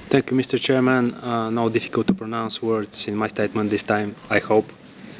Thank you, Mr. Chairman. No difficult to pronounce words in my statement this time, I hope.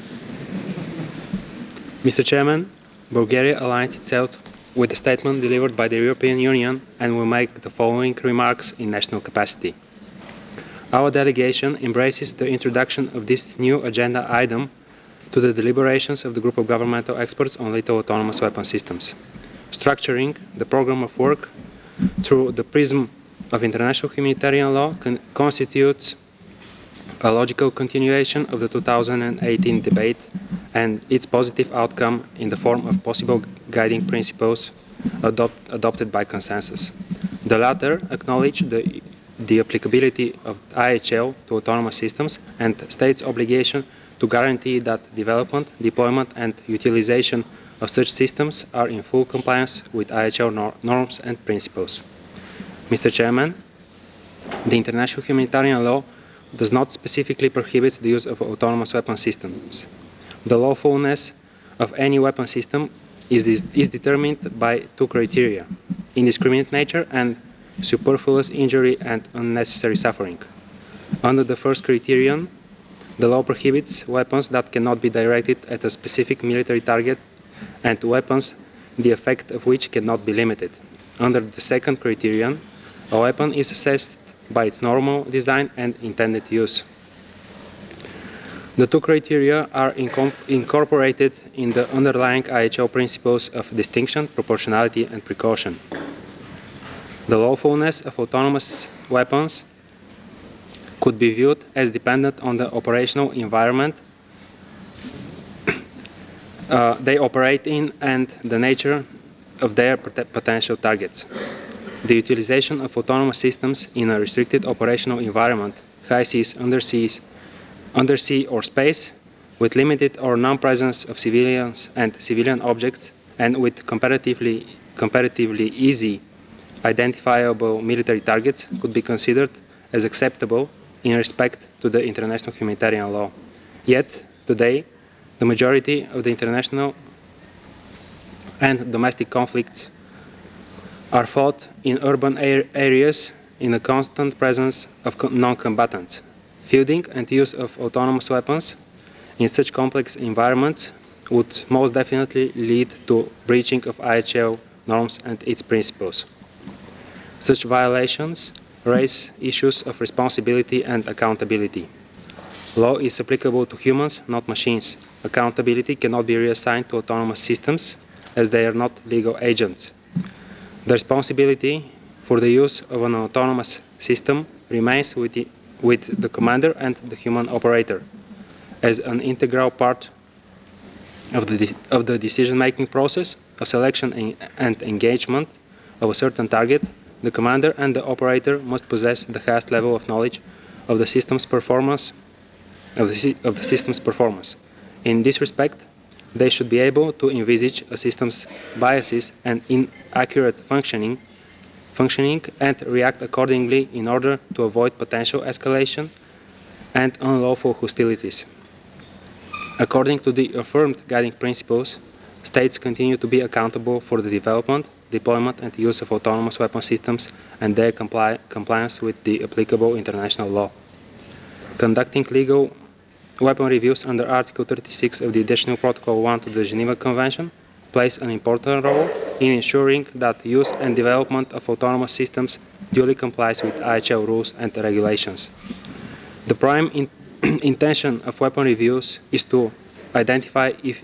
Mr. Chairman, Bulgaria aligns itself with the statement delivered by the European Union and will make the following remarks in national capacity. Our delegation embraces the introduction of this new agenda item to the deliberations of the group of governmental experts on lethal autonomous weapon systems. Structuring the program of work through the prism of international humanitarian law constitutes a logical continuation of the 2018 debate and its positive outcome in the form of possible guiding principles adopted by consensus. The latter acknowledge the applicability of IHL to autonomous systems and states' obligation to guarantee that development, deployment and utilization of such systems are in full compliance with IHL norms and principles. Mr. Chairman, the international humanitarian law does not specifically prohibit the use of autonomous weapon systems. The lawfulness of any weapon system is determined by two criteria: indiscriminate nature and superfluous injury and unnecessary suffering. Under the first criterion, the law prohibits weapons that cannot be directed at a specific military target and weapons the effect of which cannot be limited. Under the second criterion, a weapon is assessed by its normal design and intended use. The two criteria are incorporated in the underlying IHL principles of distinction, proportionality and precaution. The lawfulness of autonomous weapons could be viewed as dependent on the operational environment they operate in and the nature of their potential targets. The utilization of autonomous systems in a restricted operational environment, high seas, undersea or space, with limited or non-presence of civilians and civilian objects, and with comparatively easy identifiable military targets could be considered as acceptable in respect to the international humanitarian law. Yet, today, the majority of the international and domestic conflicts are fought in urban areas in a constant presence of non-combatants. Fielding and use of autonomous weapons in such complex environments would most definitely lead to breaching of IHL norms and its principles. Such violations raise issues of responsibility and accountability. Law is applicable to humans, not machines. Accountability cannot be reassigned to autonomous systems as they are not legal agents. The responsibility for the use of an autonomous system remains with the commander and the human operator. As an integral part of the decision-making process of selection and engagement of a certain target, the commander and the operator must possess the highest level of knowledge of the system's performance. In this respect, they should be able to envisage a system's biases and inaccurate functioning and react accordingly in order to avoid potential escalation and unlawful hostilities. According to the affirmed guiding principles, states continue to be accountable for the development, deployment and use of autonomous weapon systems and their compliance with the applicable international law. Conducting legal weapon reviews under Article 36 of the Additional Protocol 1 to the Geneva Convention plays an important role in ensuring that use and development of autonomous systems duly complies with IHL rules and regulations. The prime intention of weapon reviews is to identify if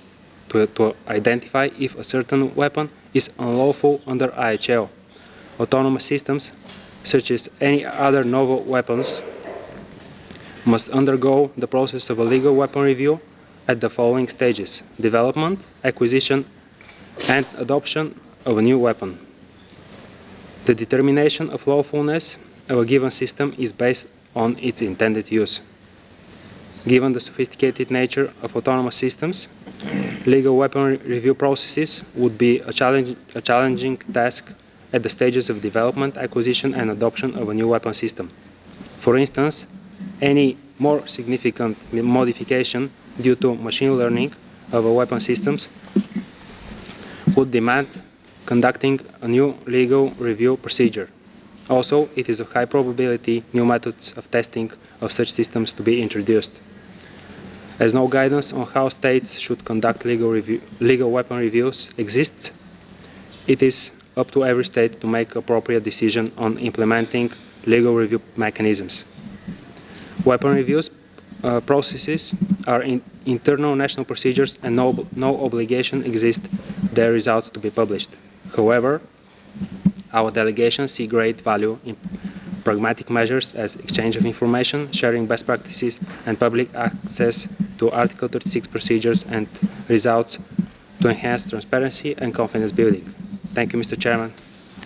a certain weapon is unlawful under IHL. Autonomous systems, such as any other novel weapons, must undergo the process of a legal weapon review at the following stages: development, acquisition, and adoption of a new weapon. The determination of lawfulness of a given system is based on its intended use. Given the sophisticated nature of autonomous systems, legal weapon review processes would be a challenging task at the stages of development, acquisition, and adoption of a new weapon system. For instance, any more significant modification due to machine learning of a weapon systems would demand conducting a new legal review procedure. Also, it is of high probability new methods of testing of such systems to be introduced. As no guidance on how states should conduct legal weapon reviews exists, it is up to every state to make appropriate decision on implementing legal review mechanisms. Weapon reviews processes are internal national procedures and no obligation exists their results to be published. However, our delegation see great value in pragmatic measures as exchange of information, sharing best practices, and public access to Article 36 procedures and results to enhance transparency and confidence building. Thank you, Mr. Chairman.